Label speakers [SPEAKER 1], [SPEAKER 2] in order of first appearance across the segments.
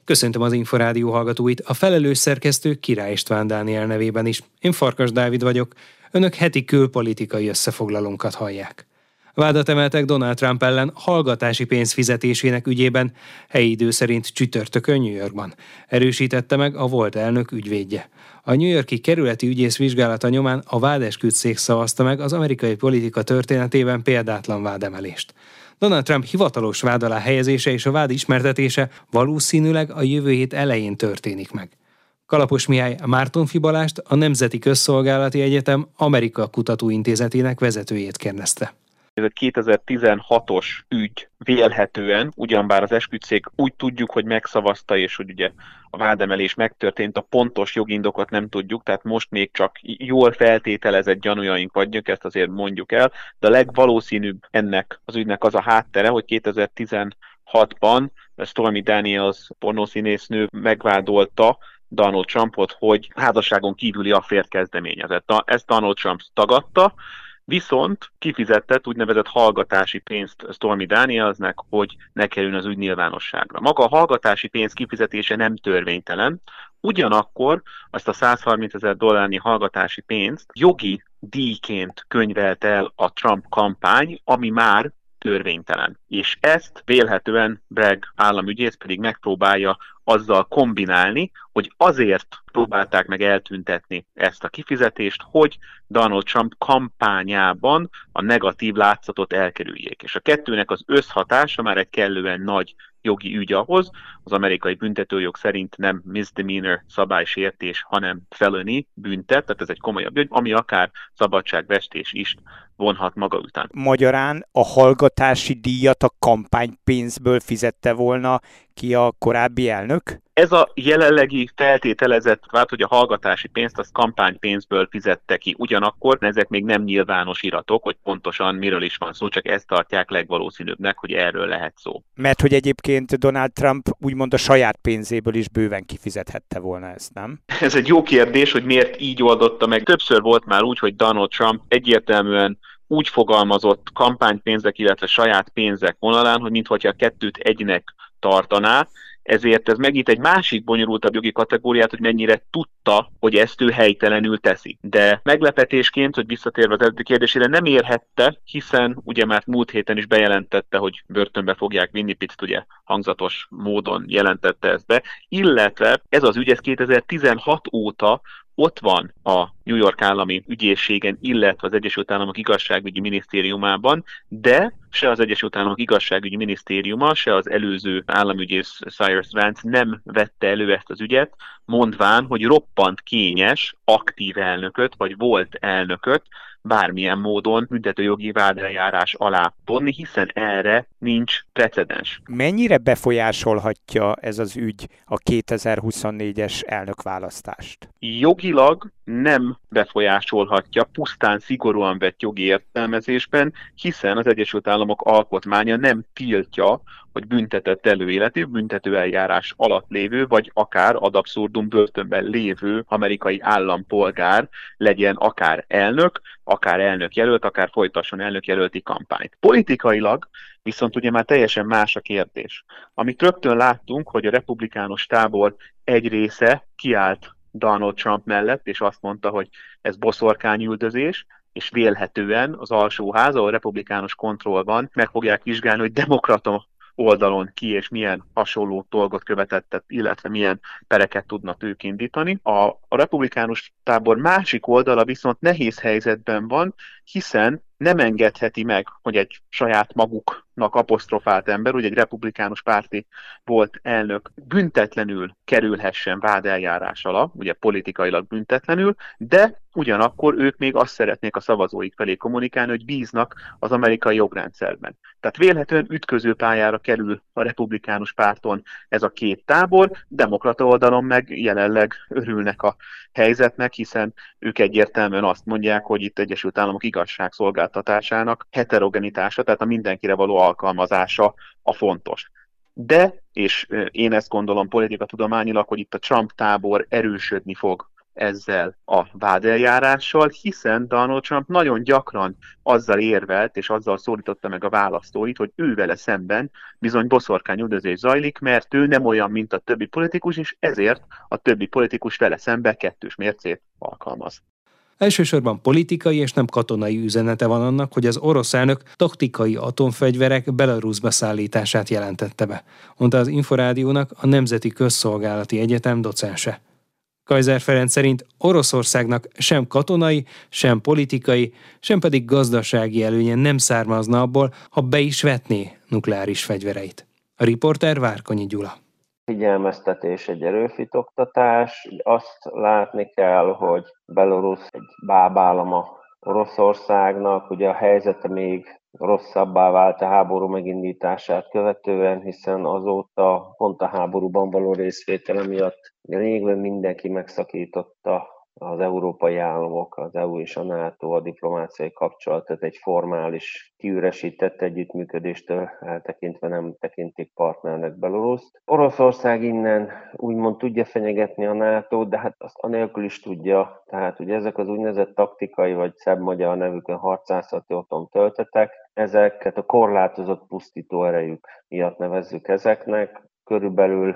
[SPEAKER 1] Köszöntöm az Inforádió hallgatóit, a felelős szerkesztő Király István Dániel nevében is. Én Farkas Dávid vagyok, önök heti külpolitikai összefoglalónkat hallják. Vádat emeltek Donald Trump ellen hallgatási pénz fizetésének ügyében, helyi idő szerint csütörtökön New Yorkban. Erősítette meg a volt elnök ügyvédje. A New York-i kerületi ügyész vizsgálata nyomán a vádesküdtszék szavazta meg az amerikai politika történetében példátlan vádemelést. Donald Trump hivatalos vád alá helyezése és a vád ismertetése valószínűleg a jövő hét elején történik meg. Kalapos Mihály Mártonffy Balást, a Nemzeti Közszolgálati Egyetem Amerika Kutatóintézetének vezetőjét kérdezte.
[SPEAKER 2] Ez egy 2016-os ügy vélhetően, ugyanbár az esküdtszék úgy tudjuk, hogy megszavazta, és hogy ugye a vádemelés megtörtént, a pontos jogindokot nem tudjuk, tehát most még csak jól feltételezett gyanújaink vagyunk, ezt azért mondjuk el, de a legvalószínűbb ennek az ügynek az a háttere, hogy 2016-ban Stormy Daniels pornószínésznő megvádolta Donald Trumpot, hogy házasságon kívüli affért kezdeményezett. Ezt Donald Trump tagadta, viszont kifizetett úgynevezett hallgatási pénzt Stormy Danielsnek, hogy ne kerüljön az ügy nyilvánosságra. Maga a hallgatási pénz kifizetése nem törvénytelen, ugyanakkor azt a $130,000 hallgatási pénzt jogi díjként könyvelt el a Trump kampány, ami már törvénytelen. És ezt vélhetően Bragg államügyész pedig megpróbálja azzal kombinálni, hogy azért próbálták meg eltüntetni ezt a kifizetést, hogy Donald Trump kampányában a negatív látszatot elkerüljék. És a kettőnek az összhatása már egy kellően nagy jogi ügy ahhoz, az amerikai büntetőjog szerint nem misdemeanor szabálysértés, hanem felony büntet, tehát ez egy komolyabb ügy, ami akár szabadságvesztés is vonhat maga után.
[SPEAKER 3] Magyarán a hallgatási díjat a kampánypénzből fizette volna ki a korábbi elnök?
[SPEAKER 2] Ez a jelenlegi feltételezett vád, hogy a hallgatási pénzt az kampánypénzből fizette ki. Ugyanakkor ezek még nem nyilvános iratok, hogy pontosan miről is van szó, csak ezt tartják legvalószínűbbnek, hogy erről lehet szó.
[SPEAKER 3] Mert hogy egyébként Donald Trump úgymond a saját pénzéből is bőven kifizethette volna ezt, nem?
[SPEAKER 2] Ez egy jó kérdés, hogy miért így oldotta meg. Többször volt már úgy, hogy Donald Trump egyértelműen úgy fogalmazott kampánypénzek, illetve saját pénzek vonalán, hogy minthogyha a kettőt egynek tartaná, ezért ez megint egy másik bonyolultabb jogi kategóriát, hogy mennyire tudta, hogy ezt ő helytelenül teszi. De meglepetésként, hogy visszatérve az eredeti kérdésére, nem érhette, hiszen ugye már múlt héten is bejelentette, hogy börtönbe fogják vinni, picit ugye hangzatos módon jelentette ezt be, illetve ez az ügy, ez 2016 óta ott van a New York állami ügyészségen, illetve az Egyesült Államok igazságügyi minisztériumában, de se az Egyesült Államok igazságügyi minisztériuma, se az előző államügyész Cyrus Vance nem vette elő ezt az ügyet, mondván, hogy roppant kényes aktív elnököt, vagy volt elnököt bármilyen módon büntetőjogi vádeljárás alá vonni, hiszen erre nincs precedens.
[SPEAKER 3] Mennyire befolyásolhatja ez az ügy a 2024-es elnökválasztást?
[SPEAKER 2] Jogilag nem befolyásolhatja, pusztán szigorúan vett jogi értelmezésben, hiszen az Egyesült Államok alkotmánya nem tiltja, hogy büntetett előéletű, büntetőeljárás alatt lévő, vagy akár ad abszurdum börtönben lévő amerikai állampolgár legyen akár elnökjelölt, akár folytasson elnökjelölti kampányt. Politikailag viszont ugye már teljesen más a kérdés. Amit rögtön láttunk, hogy a republikánus tábor egy része kiállt Donald Trump mellett, és azt mondta, hogy ez boszorkányüldözés, és vélhetően az alsóház, ahol republikánus kontroll van, meg fogják vizsgálni, hogy demokrata oldalon ki és milyen hasonló dolgot követett, illetve milyen pereket tudnak ők indítani. A republikánus tábor másik oldala viszont nehéz helyzetben van, hiszen nem engedheti meg, hogy egy saját maguknak apostrofált ember, ugye egy republikánus párti volt elnök büntetlenül kerülhessen vádeljárás alá, ugye politikailag büntetlenül, de ugyanakkor ők még azt szeretnék a szavazóik felé kommunikálni, hogy bíznak az amerikai jogrendszerben. Tehát vélhetően ütköző pályára kerül a republikánus párton ez a két tábor, demokrata oldalon meg jelenleg örülnek a helyzetnek, hiszen ők egyértelműen azt mondják, hogy itt Egyesült Államok igazságszolgáltatásának heterogenitása, tehát a mindenkire való alkalmazása a fontos. De, és én ezt gondolom politikatudományilag, hogy itt a Trump tábor erősödni fog ezzel a vádeljárással, hiszen Donald Trump nagyon gyakran azzal érvelt, és azzal szólította meg a választóit, hogy ő vele szemben bizony boszorkányüldözés zajlik, mert ő nem olyan, mint a többi politikus, és ezért a többi politikus vele szemben kettős mércét alkalmaz.
[SPEAKER 1] Elsősorban politikai és nem katonai üzenete van annak, hogy az orosz elnök taktikai atomfegyverek Belarusba szállítását jelentette be, mondta az Inforádiónak a Nemzeti Közszolgálati Egyetem docense. Kaiser Ferenc szerint Oroszországnak sem katonai, sem politikai, sem pedig gazdasági előnye nem származna abból, ha be is vetné nukleáris fegyvereit. A riporter Várkonyi Gyula.
[SPEAKER 4] Figyelmeztetés, egy erőfitoktatás. Azt látni kell, hogy Belarus egy bábálama Oroszországnak, ugye a helyzete még rosszabbá vált a háború megindítását követően, hiszen azóta pont a háborúban való részvétele miatt lényegében mindenki megszakította, az európai államok, az EU és a NATO a diplomáciai kapcsolatot egy formális, kiüresített együttműködéstől eltekintve nem tekintik partnernek Belaruszt. Oroszország innen úgymond tudja fenyegetni a NATO-t, de hát azt anélkül is tudja. Tehát ugye ezek az úgynevezett taktikai, vagy szebb magyar nevükön harcászati atomtöltetek, ezeket a korlátozott pusztító erejük miatt nevezzük ezeknek. Körülbelül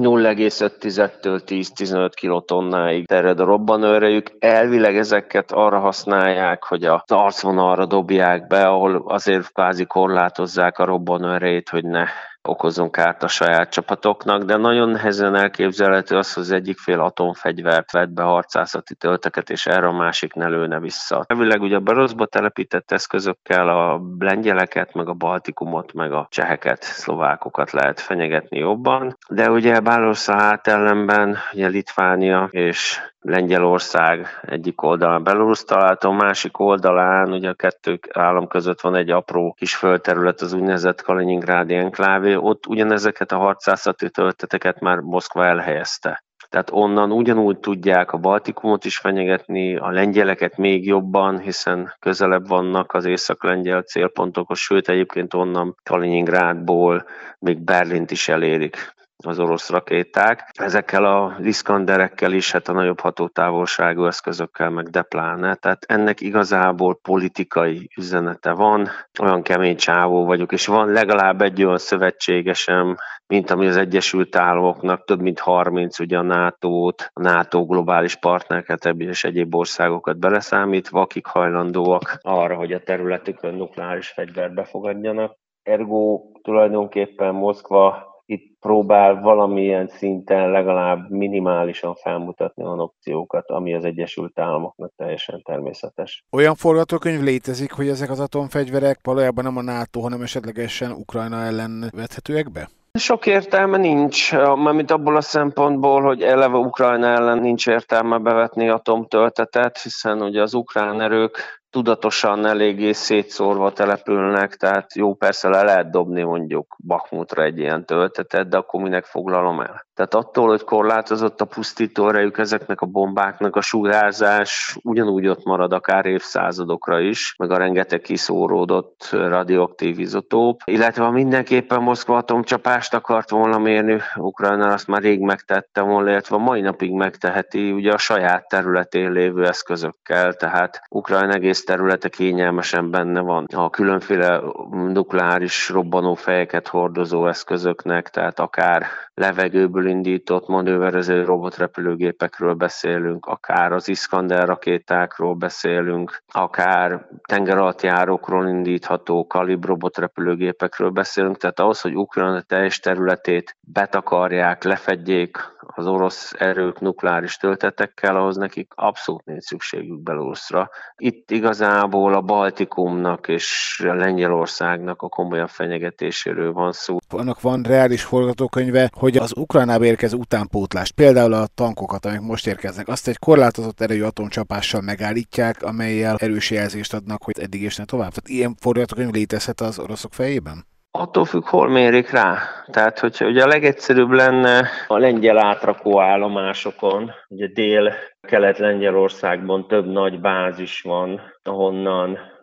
[SPEAKER 4] 0,5-től 10-15 kilotonnáig terjed a robbanóerejük. Elvileg ezeket arra használják, hogy az arcvonalra dobják be, ahol azért kvázi korlátozzák a robbanóerejét, hogy ne okozzon kárt a saját csapatoknak, de nagyon nehezen elképzelhető az, hogy az egyik fél atomfegyvert vett be, harcászati tölteket, és erre a másik ne lőne vissza. Elvileg ugye a Belarusba telepített eszközökkel a lengyeleket, meg a Baltikumot, meg a cseheket, szlovákokat lehet fenyegetni jobban, de ugye Belarus a hátellenben, ugye Litvánia és Lengyelország egyik oldalán Belarus található, másik oldalán ugye a kettő állam között van egy apró kis földterület, az úgynevezett Kaliningrádi enklávé, ott ugyanezeket a harcászati tölteteket már Moszkva elhelyezte. Tehát onnan ugyanúgy tudják a Baltikumot is fenyegetni, a lengyeleket még jobban, hiszen közelebb vannak az észak-lengyel célpontokhoz, sőt egyébként onnan Kaliningrádból még Berlint is elérik az orosz rakéták. Ezekkel a Iskanderekkel is, hát a nagyobb hatótávolságú eszközökkel meg de pláne. Tehát ennek igazából politikai üzenete van. Olyan kemény csávó vagyok, és van legalább egy olyan szövetségesem, mint ami az Egyesült Államoknak több mint 30, ugye a NATO-t, a NATO globális partnereket és egyéb országokat beleszámítva, akik hajlandóak arra, hogy a területükön nukleáris fegyvert befogadjanak. Ergo tulajdonképpen Moszkva itt próbál valamilyen szinten legalább minimálisan felmutatni olyan opciókat, ami az Egyesült Államoknak teljesen természetes.
[SPEAKER 3] Olyan forgatókönyv létezik, hogy ezek az atomfegyverek valójában nem a NATO, hanem esetlegesen Ukrajna ellen vethetőek be?
[SPEAKER 4] Sok értelme nincs, mármint abból a szempontból, hogy eleve Ukrajna ellen nincs értelme bevetni atomtöltetet, hiszen ugye az ukrán erők tudatosan eléggé szétszórva települnek, tehát jó, persze le lehet dobni mondjuk Bakhmutra egy ilyen töltetet, de akkor minek foglalom el? Tehát attól, hogy korlátozott a pusztító erejük, ezeknek a bombáknak a sugárzás ugyanúgy ott marad akár évszázadokra is, meg a rengeteg kiszóródott radioaktív izotóp, illetve mindenképpen Moszkva atomcsapást akart volna mérni, Ukrajna azt már rég megtette volna, illetve a mai napig megteheti ugye a saját területén lévő eszközökkel, tehát Ukrajna egész területe kényelmesen benne van a különféle nukleáris robbanófejeket hordozó eszközöknek, tehát akár levegőből indított manőverező robotrepülőgépekről beszélünk, akár az Iskander rakétákról beszélünk, akár tengeralattjárókról indítható Kalib robotrepülőgépekről beszélünk, tehát ahhoz, hogy Ukrajna teljes területét betakarják, lefedjék az orosz erők nukleáris töltetekkel, ahhoz nekik abszolút nincs szükségük Belarusra. Itt igazából a Baltikumnak és a Lengyelországnak a komolyabb fenyegetéséről van szó.
[SPEAKER 3] Annak van reális forgatókönyve, hogy az Ukrajnába érkező utánpótlást, például a tankokat, amik most érkeznek, azt egy korlátozott erejű atomcsapással megállítják, amellyel erős jelzést adnak, hogy eddig és ne tovább. Tehát ilyen forgatókönyv létezhet az oroszok fejében?
[SPEAKER 4] Attól függ, hol mérik rá. Tehát, hogyha ugye a legegyszerűbb lenne a lengyel átrakó állomásokon, ugye Dél-Kelet-Lengyelországban több nagy bázis van, ahonnan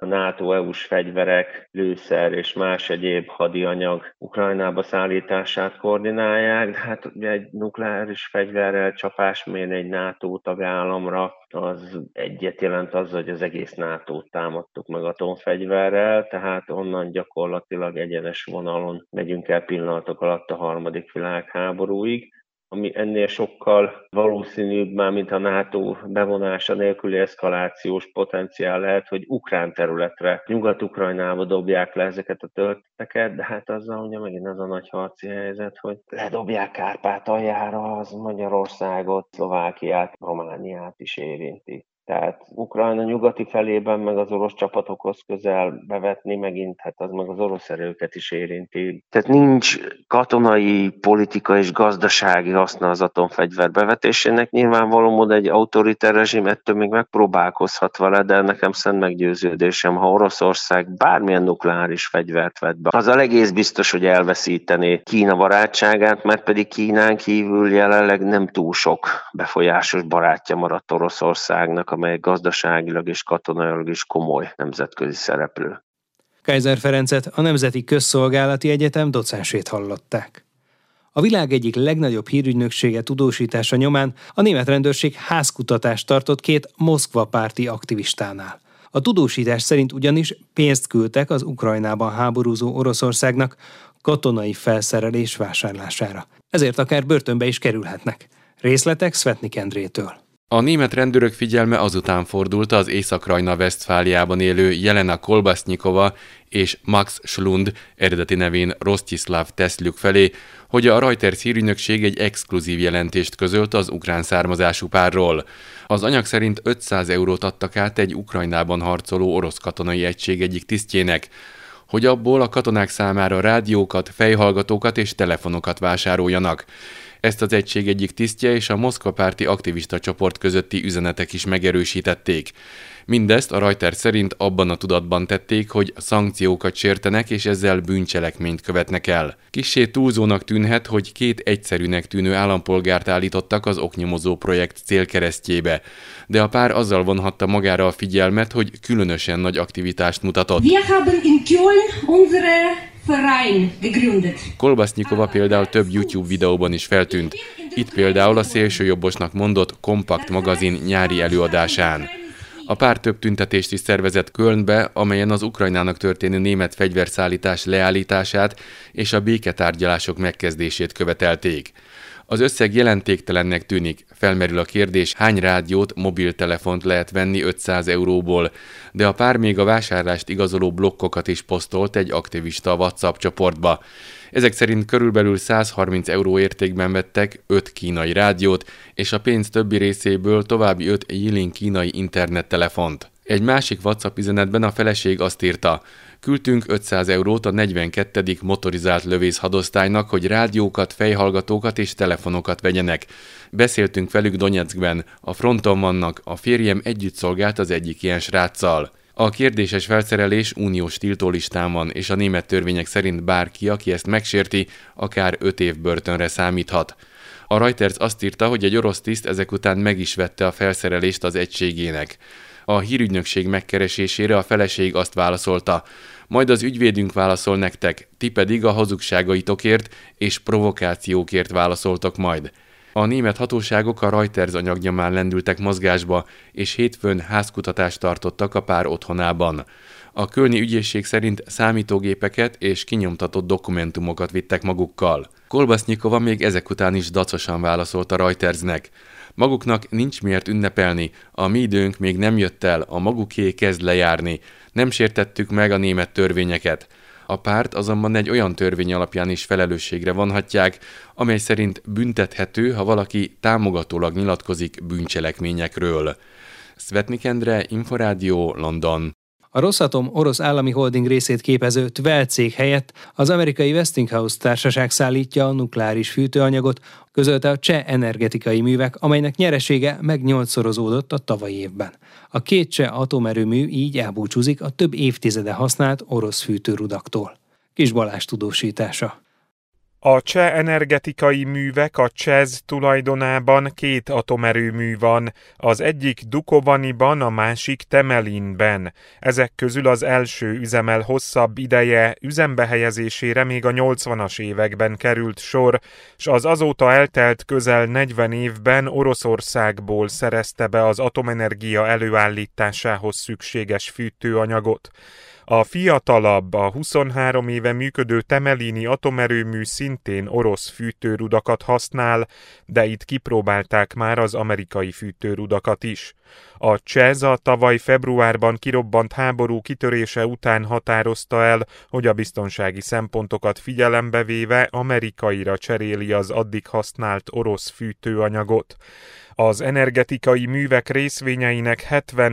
[SPEAKER 4] a NATO EU-s fegyverek, lőszer és más egyéb hadianyag Ukrajnába szállítását koordinálják, de hát ugye egy nukleáris fegyverrel csapás mérni egy NATO tagállamra, az egyet jelent azzal, hogy az egész NATO-t támadtuk meg atomfegyverrel, tehát onnan gyakorlatilag egyenes vonalon megyünk el pillanatok alatt a harmadik világháborúig, ami ennél sokkal valószínűbb már, mint a NATO bevonása nélküli eszkalációs potenciál lehet, hogy ukrán területre, Nyugat-Ukrajnába dobják le ezeket a tölteteket, de hát azzal ugye megint az a nagy harci helyzet, hogy ledobják Kárpátaljára, az Magyarországot, Szlovákiát, Romániát is érinti. Tehát Ukrajna nyugati felében meg az orosz csapatokhoz közel bevetni megint, hát az meg az orosz erőket is érinti. Tehát nincs katonai, politikai és gazdasági haszna az atomfegyver bevetésének. Nyilvánvaló módon egy autoriter rezsim ettől még megpróbálkozhat vele, de nekem szent meggyőződésem, ha Oroszország bármilyen nukleáris fegyvert vet be, az a egész biztos, hogy elveszítené Kína barátságát, mert pedig Kínán kívül jelenleg nem túl sok befolyásos barátja maradt Oroszországnak, amely gazdaságilag és katonailag is komoly nemzetközi szereplő.
[SPEAKER 1] Kaiser Ferencet, a Nemzeti Közszolgálati Egyetem docensét hallották. A világ egyik legnagyobb hírügynöksége tudósítása nyomán a német rendőrség házkutatást tartott 2 Moszkva párti aktivistánál. A tudósítás szerint ugyanis pénzt küldtek az Ukrajnában háborúzó Oroszországnak katonai felszerelés vásárlására. Ezért akár börtönbe is kerülhetnek. Részletek Svetnik Endrétől.
[SPEAKER 5] A német rendőrök figyelme azután fordult az Észak-Rajna-Vesztfáliában élő Jelena Kolbasznyikova és Max Schlund, eredeti nevén Rostislav Tesljuk felé, hogy a Reuters hírügynökség egy exkluzív jelentést közölt az ukrán származású párról. Az anyag szerint 500 eurót adtak át egy Ukrajnában harcoló orosz katonai egység egyik tisztjének, hogy abból a katonák számára rádiókat, fejhallgatókat és telefonokat vásároljanak. Ezt az egység egyik tisztje és a Moszkva párti aktivista csoport közötti üzenetek is megerősítették. Mindezt a Reuters szerint abban a tudatban tették, hogy szankciókat sértenek és ezzel bűncselekményt követnek el. Kissé túlzónak tűnhet, hogy 2 egyszerűnek tűnő állampolgárt állítottak az oknyomozó projekt célkeresztjébe, de a pár azzal vonhatta magára a figyelmet, hogy különösen nagy aktivitást mutatott. Kolbasznyikova például több YouTube videóban is feltűnt. Itt például a szélsőjobbosnak mondott Kompakt magazin nyári előadásán. A pár több tüntetést is szervezett Kölnbe, amelyen az Ukrajnának történő német fegyverszállítás leállítását és a béketárgyalások megkezdését követelték. Az összeg jelentéktelennek tűnik, felmerül a kérdés, hány rádiót, mobiltelefont lehet venni 500 euróból, de a pár még a vásárlást igazoló blokkokat is posztolt egy aktivista WhatsApp csoportba. Ezek szerint körülbelül 130 euró értékben vettek 5 kínai rádiót, és a pénz többi részéből további 5 Yilin kínai internettelefont. Egy másik WhatsApp üzenetben a feleség azt írta: küldtünk 500 eurót a 42. motorizált lövészhadosztálynak, hogy rádiókat, fejhallgatókat és telefonokat vegyenek. Beszéltünk velük Donyeckben, a fronton vannak, a férjem együtt szolgált az egyik ilyen sráccal. A kérdéses felszerelés uniós tiltólistán van, és a német törvények szerint bárki, aki ezt megsérti, akár 5 év börtönre számíthat. A Reuters azt írta, hogy egy orosz tiszt ezek után meg is vette a felszerelést az egységének. A hírügynökség megkeresésére a feleség azt válaszolta: majd az ügyvédünk válaszol nektek, ti pedig a hazugságaitokért és provokációkért válaszoltok majd. A német hatóságok a Reuters anyag nyomán lendültek mozgásba, és hétfőn házkutatást tartottak a pár otthonában. A kölni ügyészség szerint számítógépeket és kinyomtatott dokumentumokat vittek magukkal. Kolbasznyikova még ezek után is dacosan válaszolt a Reutersnek: maguknak nincs miért ünnepelni, a mi időnk még nem jött el, a maguké kezd lejárni, nem sértettük meg a német törvényeket. A párt azonban egy olyan törvény alapján is felelősségre vonhatják, amely szerint büntethető, ha valaki támogatólag nyilatkozik bűncselekményekről. Svetnik Endre, Inforádió, London.
[SPEAKER 1] A Rosatom orosz állami holding részét képező Tvel cég helyett az amerikai Westinghouse társaság szállítja a nukleáris fűtőanyagot, közölte a Cseh Energetikai Művek, amelynek nyeresége meg 8-szorozódott a tavalyi évben. A 2 cseh atomerőmű így elbúcsúzik a több évtizede használt orosz fűtőrudaktól. Kis Balázs tudósítása.
[SPEAKER 6] A cseh energetikai művek, a ČEZ tulajdonában 2 atomerőmű van, az egyik Dukovanyban, a másik Temelinben. Ezek közül az első üzemel hosszabb ideje, üzembe helyezésére még a 80-as években került sor, s az azóta eltelt közel 40 évben Oroszországból szerezte be az atomenergia előállításához szükséges fűtőanyagot. A fiatalabb, a 23 éve működő temelini atomerőmű szintén orosz fűtőrudakat használ, de itt kipróbálták már az amerikai fűtőrudakat is. A ČEZ a tavaly februárban kirobbant háború kitörése után határozta el, hogy a biztonsági szempontokat figyelembe véve amerikaira cseréli az addig használt orosz fűtőanyagot. Az energetikai művek részvényeinek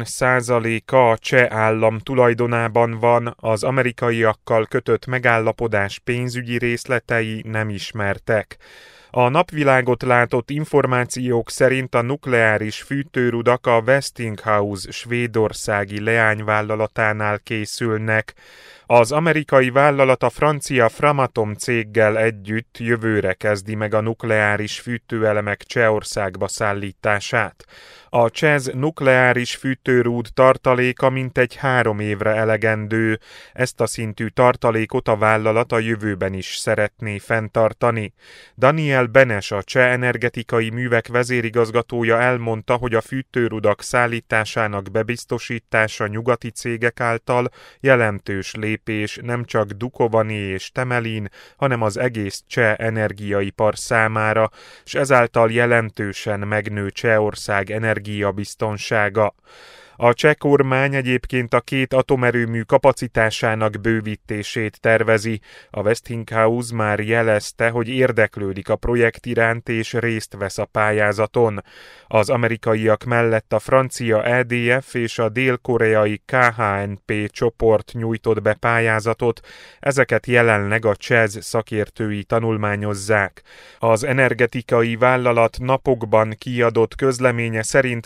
[SPEAKER 6] 70%-a a cseh állam tulajdonában van, az amerikaiakkal kötött megállapodás pénzügyi részletei nem ismertek. A napvilágot látott információk szerint a nukleáris fűtőrudak a Westinghouse svédországi leányvállalatánál készülnek. Az amerikai vállalat a francia Framatome céggel együtt jövőre kezdi meg a nukleáris fűtőelemek Csehországba szállítását. A ČEZ nukleáris fűtőrúd tartaléka mintegy 3 évre elegendő. Ezt a szintű tartalékot a vállalat a jövőben is szeretné fenntartani. Daniel Benes, a Cseh energetikai művek vezérigazgatója elmondta, hogy a fűtőrudak szállításának bebiztosítása nyugati cégek által jelentős lépés nem csak Dukovany és Temelin, hanem az egész cseh energiaipar számára, s ezáltal jelentősen megnő Csehország energiabiztonsága. A cseh kormány egyébként a 2 atomerőmű kapacitásának bővítését tervezi. A Westinghouse már jelezte, hogy érdeklődik a projekt iránt és részt vesz a pályázaton. Az amerikaiak mellett a francia EDF és a dél-koreai KHNP csoport nyújtott be pályázatot, ezeket jelenleg a ČEZ szakértői tanulmányozzák. Az energetikai vállalat napokban kiadott közleménye szerint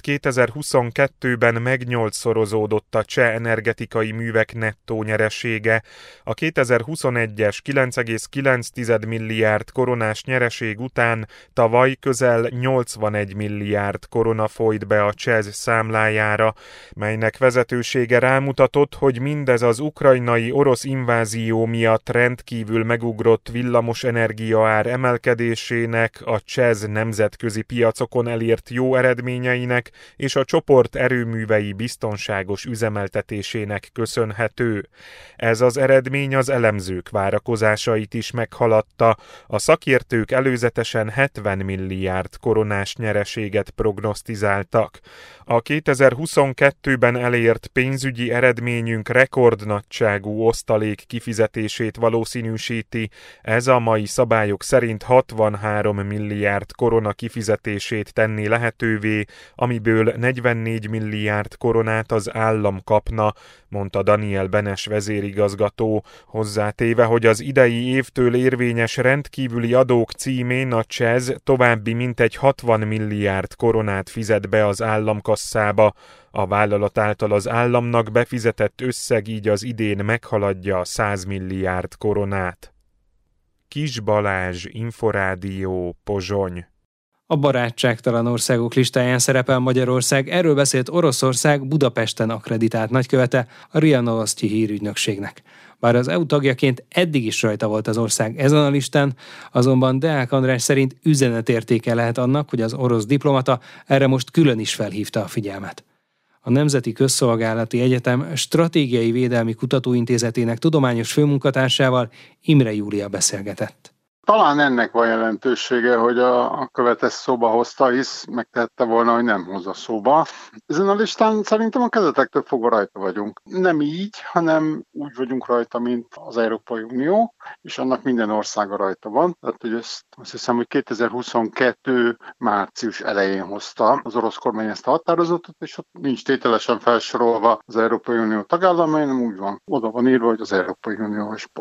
[SPEAKER 6] 2022-ben meg8-szorozódott a cseh energetikai művek nettó nyeresége. A 2021-es 9,9 milliárd koronás nyereség után tavaly közel 81 milliárd korona folyt be a ČEZ számlájára, melynek vezetősége rámutatott, hogy mindez az ukrajnai orosz invázió miatt rendkívül megugrott villamosenergia ár emelkedésének, a ČEZ nemzetközi piacokon elért jó eredményeinek és a csoport erőművei biztonságos üzemeltetésének köszönhető. Ez az eredmény az elemzők várakozásait is meghaladta. A szakértők előzetesen 70 milliárd koronás nyereséget prognosztizáltak. A 2022-ben elért pénzügyi eredményünk rekordnagyságú osztalék kifizetését valószínűsíti. Ez a mai szabályok szerint 63 milliárd korona kifizetését tenni lehetővé, amiből 44 milliárd koronát az állam kapna, mondta Daniel Benes vezérigazgató, hozzátéve, hogy az idei évtől érvényes rendkívüli adók címén a ČEZ további mintegy 60 milliárd koronát fizet be az államkasszába. A vállalat által az államnak befizetett összeg így az idén meghaladja a 100 milliárd koronát. Kis Balázs, Inforádió, Pozsony.
[SPEAKER 1] A barátságtalan országok listáján szerepel Magyarország, erről beszélt Oroszország Budapesten akkreditált nagykövete a RIA Novosti hírügynökségnek. Bár az EU tagjaként eddig is rajta volt az ország ezen a listán, azonban Deák András szerint üzenetértéke lehet annak, hogy az orosz diplomata erre most külön is felhívta a figyelmet. A Nemzeti Közszolgálati Egyetem Stratégiai Védelmi Kutatóintézetének tudományos főmunkatársával Imre Júlia beszélgetett.
[SPEAKER 7] Talán ennek van jelentősége, hogy a követ ezt szóba hozta, hisz megtehette volna, hogy nem hozza szóba. Ezen a listán szerintem a kezdetektől fogva rajta vagyunk. Nem így, hanem úgy vagyunk rajta, mint az Európai Unió, és annak minden országa rajta van. Tehát, hogy azt hiszem, hogy 2022. március elején hozta az orosz kormány ezt a határozatot, és ott nincs tételesen felsorolva az Európai Unió tagállamai, hanem úgy van, oda van írva, hogy az Európai Unió és pont.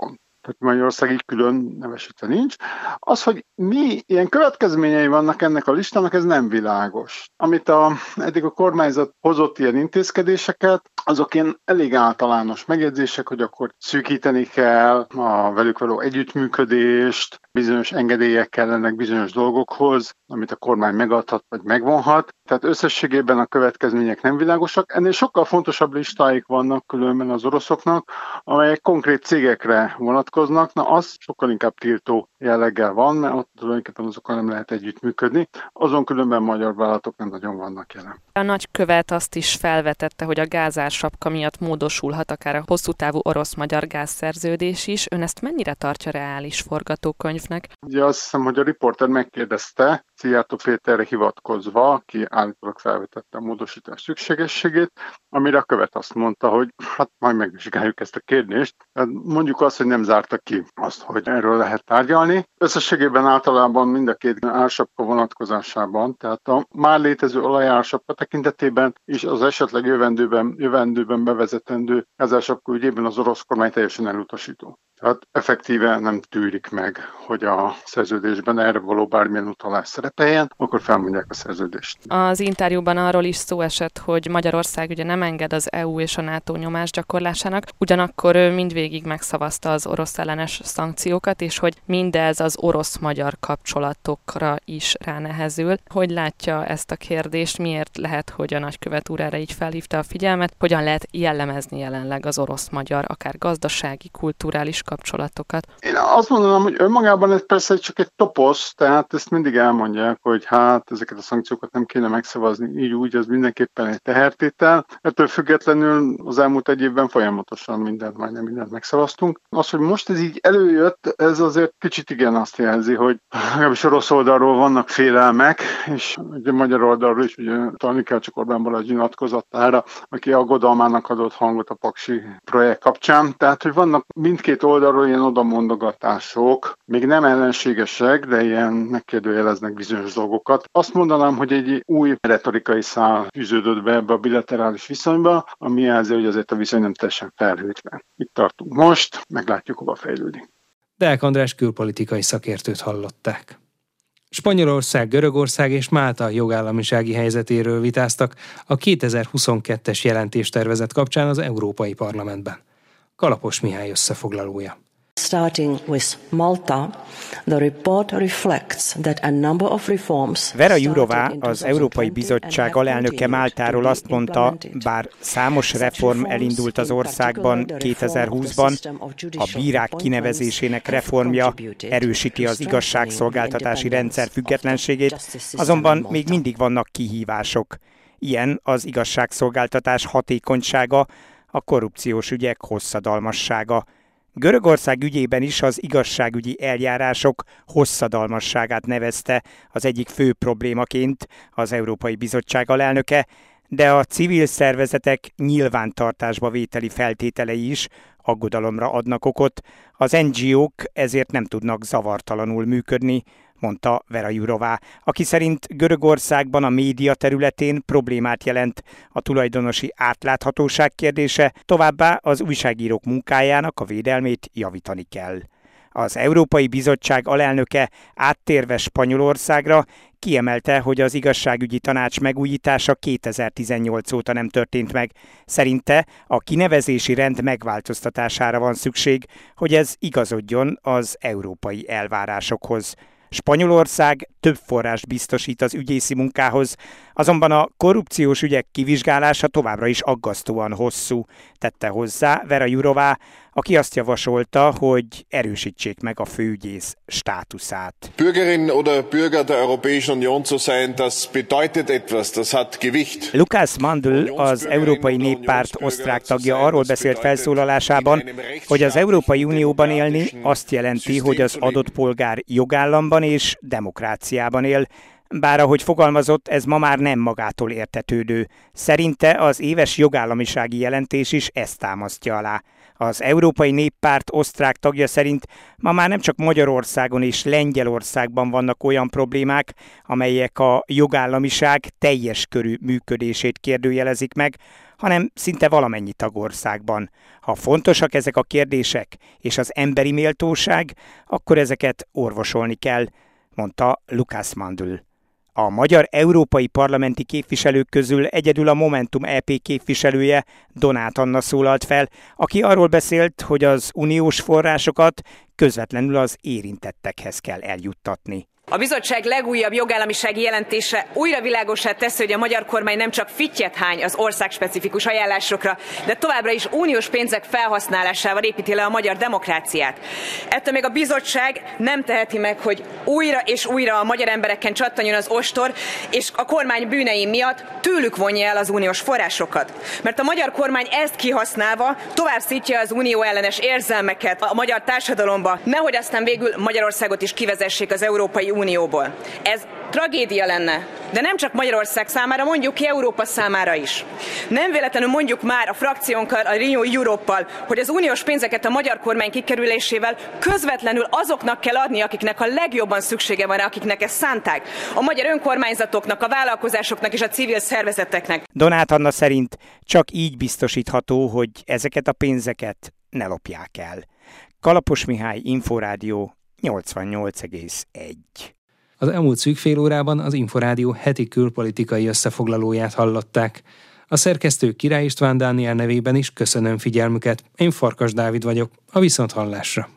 [SPEAKER 7] Tehát Magyarország így külön nevesítve nincs. Az, hogy mi ilyen következményei vannak ennek a listának, ez nem világos. Amit eddig a kormányzat hozott ilyen intézkedéseket, azok ilyen elég általános megjegyzések, hogy akkor szűkíteni kell a velük való együttműködést, bizonyos engedélyek kellenek bizonyos dolgokhoz, amit a kormány megadhat vagy megvonhat. Tehát összességében a következmények nem világosak. Ennél sokkal fontosabb listáik vannak különben az oroszoknak, amelyek konkrét cégekre vonatkoznak. Na, az sokkal inkább tiltó jelleggel van, mert ott tulajdonképpen azokkal nem lehet együttműködni. Azon különben magyar vállalatok nem nagyon vannak jelen.
[SPEAKER 8] A nagykövet azt is felvetette, hogy a gázársapka miatt módosulhat akár a hosszú távú orosz-magyar gázszerződés is. Ön ezt mennyire tartja reális forgatókönyvnek?
[SPEAKER 7] Ugye azt hiszem, hogy a riporter megkérdezte Szijjártó Péterre hivatkozva, aki állítólag felvetette a módosítás szükségességét, amire a követ azt mondta, hogy hát majd megvizsgáljuk ezt a kérdést. Mondjuk azt, hogy nem zárta ki azt, hogy erről lehet tárgyalni. Összességében általában mind a két ársapka vonatkozásában, tehát a már létező olajársapka tekintetében és az esetleg jövendőben bevezetendő gázársapka ügyében az orosz kormány teljesen elutasító. Tehát effektíve nem tűrik meg, hogy a szerződésben erre való bármilyen utalás szerepeljen, akkor felmondják a szerződést.
[SPEAKER 8] Az interjúban arról is szó esett, hogy Magyarország ugye nem enged az EU és a NATO nyomásgyakorlásának, ugyanakkor mindvégig megszavazta az orosz ellenes szankciókat, és hogy mindez az orosz-magyar kapcsolatokra is ránehezül. Hogy látja ezt a kérdést, miért lehet, hogy a nagykövet úr erre így felhívta a figyelmet, hogyan lehet jellemezni jelenleg az orosz-magyar, akár gazdasági, kulturális kapcsolatokat?
[SPEAKER 7] Én azt mondanám, hogy önmagában ez persze csak egy toposz, tehát ezt mindig elmondják, hogy hát ezeket a szankciókat nem kéne megszavazni, így úgy, ez mindenképpen egy tehertétel. Ettől függetlenül az elmúlt egy évben folyamatosan majdnem mindent megszavaztunk. Az, hogy most ez így előjött, ez azért kicsit igen azt jelzi, hogy legalábbis orosz oldalról vannak félelmek, és ugye magyar oldalról is ugye találni kell csak Orbán Balázs nyilatkozatára, aki aggodalmának adott hangot a Paksi projekt kapcsán. Tehát, hogy vannak mindkét oldalról ilyen odamondogatások, még nem ellenségesek, de ilyen megkérdőjeleznek bizonyos dolgokat. Azt mondanám, hogy egy új retorikai szál fűződött be ebbe a bilaterális viszonyba, ami jelzi, hogy azért a viszony nem teljesen felhőtlen. Itt tartunk most, meglátjuk, hova fejlődik.
[SPEAKER 1] Deák András külpolitikai szakértőt hallották. Spanyolország, Görögország és Málta jogállamisági helyzetéről vitáztak a 2022-es jelentéstervezet kapcsán az Európai Parlamentben. Kalapos Mihály összefoglalója.
[SPEAKER 9] Starting with Malta, the report reflects that a number of reforms.
[SPEAKER 10] Vera Jourová, az Európai Bizottság alelnöke Máltáról azt mondta, bár számos reform elindult az országban 2020-ban, a bírák kinevezésének reformja erősíti az igazságszolgáltatási rendszer függetlenségét, azonban még mindig vannak kihívások. Ilyen az igazságszolgáltatás hatékonysága, a korrupciós ügyek hosszadalmassága. Görögország ügyében is az igazságügyi eljárások hosszadalmasságát nevezte az egyik fő problémaként az Európai Bizottság alelnöke, de a civil szervezetek nyilvántartásba vételi feltételei is aggodalomra adnak okot, az NGO-k ezért nem tudnak zavartalanul működni, mondta Vera Jourová, aki szerint Görögországban a média területén problémát jelent a tulajdonosi átláthatóság kérdése, továbbá az újságírók munkájának a védelmét javítani kell. Az Európai Bizottság alelnöke áttérve Spanyolországra kiemelte, hogy az igazságügyi tanács megújítása 2018 óta nem történt meg. Szerinte a kinevezési rend megváltoztatására van szükség, hogy ez igazodjon az európai elvárásokhoz. Spanyolország több forrást biztosít az ügyészi munkához, azonban a korrupciós ügyek kivizsgálása továbbra is aggasztóan hosszú, tette hozzá Vera Jourová, aki azt javasolta, hogy erősítsék meg a főügyész státuszát.
[SPEAKER 11] Bürgerin oder Bürger der Europäischen Union zu sein, das bedeutet etwas, das hat Gewicht.
[SPEAKER 10] Lukács Mandl, az Európai Néppárt osztrák tagja arról beszélt felszólalásában, hogy az Európai Unióban élni azt jelenti, hogy az adott polgár jogállamban és demokráciában él, bár ahogy fogalmazott, ez ma már nem magától értetődő. Szerinte az éves jogállamisági jelentés is ezt támasztja alá. Az Európai Néppárt osztrák tagja szerint ma már nem csak Magyarországon és Lengyelországban vannak olyan problémák, amelyek a jogállamiság teljes körű működését kérdőjelezik meg, hanem szinte valamennyi tagországban. Ha fontosak ezek a kérdések és az emberi méltóság, akkor ezeket orvosolni kell, mondta Lukács Mandl. A magyar európai parlamenti képviselők közül egyedül a Momentum EP képviselője, Donát Anna szólalt fel, aki arról beszélt, hogy az uniós forrásokat közvetlenül az érintettekhez kell eljuttatni.
[SPEAKER 12] A bizottság legújabb jogállamisági jelentése újra világossá teszi, hogy a magyar kormány nem csak fittyet hány az országspecifikus ajánlásokra, de továbbra is uniós pénzek felhasználásával építi le a magyar demokráciát. Ettől még a bizottság nem teheti meg, hogy újra és újra a magyar embereken csattanjon az ostor, és a kormány bűnei miatt tőlük vonja el az uniós forrásokat. Mert a magyar kormány ezt kihasználva tovább szítja az unió ellenes érzelmeket a magyar társadalomba, nehogy aztán végül Magyarországot is kivezessék az Európai Unióból. Ez tragédia lenne, de nem csak Magyarország számára, mondjuk ki Európa számára is. Nem véletlenül mondjuk már a frakciónkkal, a Renew Europe-pal, hogy az uniós pénzeket a magyar kormány kikerülésével közvetlenül azoknak kell adni, akiknek a legjobban szüksége van, akiknek ezt szánták. A magyar önkormányzatoknak, a vállalkozásoknak és a civil szervezeteknek.
[SPEAKER 10] Donát Anna szerint csak így biztosítható, hogy ezeket a pénzeket ne lopják el. Kalapos Mihály, Inforádió 88,1.
[SPEAKER 1] Az elmúlt szűk fél órában az Inforádió heti külpolitikai összefoglalóját hallották. A szerkesztő Király István Dániel nevében is köszönöm figyelmüket. Én Farkas Dávid vagyok, a viszonthallásra.